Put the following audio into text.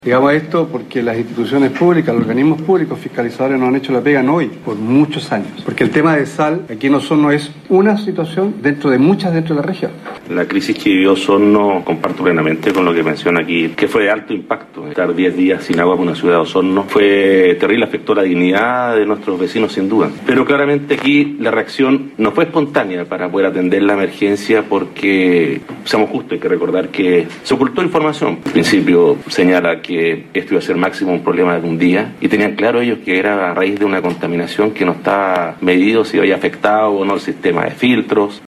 Digamos esto porque las instituciones públicas, los organismos públicos fiscalizadores no han hecho la pega hoy, por muchos años. Porque el tema de sal aquí en Osorno es una situación dentro de muchas dentro de la región. La crisis que vivió Osorno, comparto plenamente con lo que menciona aquí, que fue de alto impacto. Estar 10 días sin agua por una ciudad de Osorno fue terrible, afectó la dignidad de nuestros vecinos sin duda. Pero claramente aquí la reacción no fue espontánea para poder atender la emergencia porque, seamos justos, hay que recordar que se ocultó información. En principio señala que esto iba a ser máximo un problema de un día y tenían claro ellos que era a raíz de una contaminación que no estaba medido si había afectado o no el sistema de filtros.